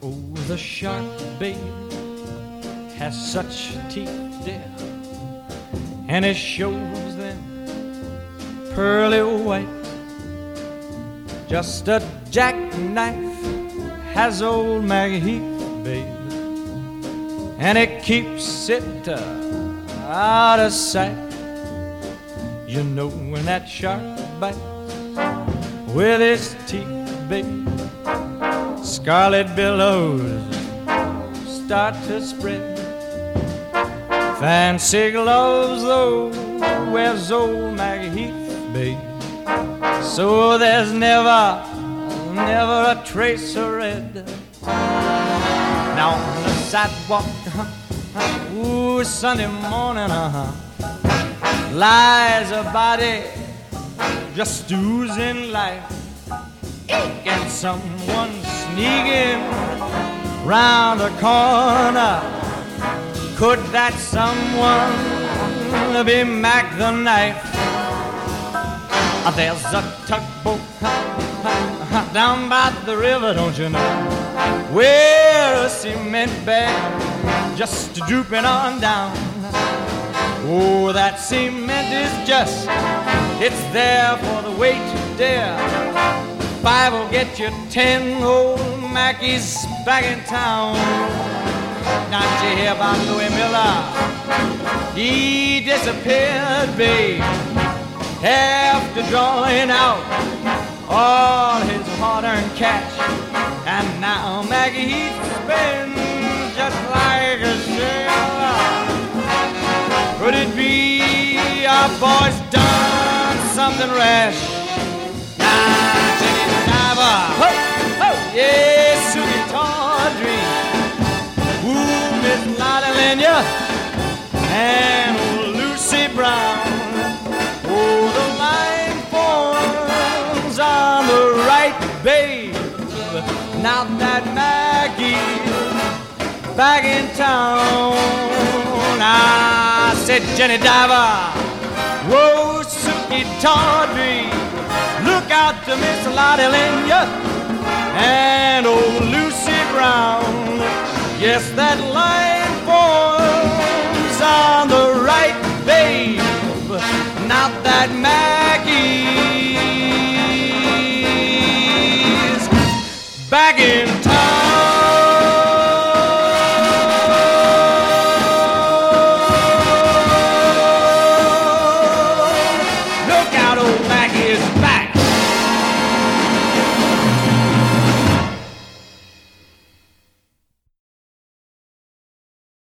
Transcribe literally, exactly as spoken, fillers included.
Oh, the shark, babe, has such teeth, dear, and it shows them pearly white. Just a jackknife has old Maggie Heath, babe, and it keeps it uh, out of sight. You know when that shark bites with his teeth, babe, scarlet billows start to spread. Fancy gloves, though, wears old Maggie Heath, babe, so there's never, never a trace of red. Now on the sidewalk, uh-huh, ooh, Sunday morning, uh-huh, lies a body just oozing life. And someone sneaking round the corner. Could that someone be Mac the Knife? There's a tugboat down by the river, don't you know, where a cement bag just drooping on down. Oh, that cement is just, it's there for the weight to dare. Five will get you ten, old Mackie's back in town. Not you hear about Louis Miller? He disappeared, babe, after drawing out all his hard-earned cash. And now Maggie Heath spins just like a sailor. Could it be our boy's done something rash? Now Jenny Diver, ho, ho, yeah, Susie Tawdry, ooh, Miss Lotta Lenya, and old Lucy Brown. Oh, the line forms on the right, babe. Now that Maggie's back in town. I said, Jenny Diver, whoa, Suki Tawdry, look out to Miss Lotta Lenya and old Lucy Brown. Yes, that line forms on the right, babe. Not that Maggie's back in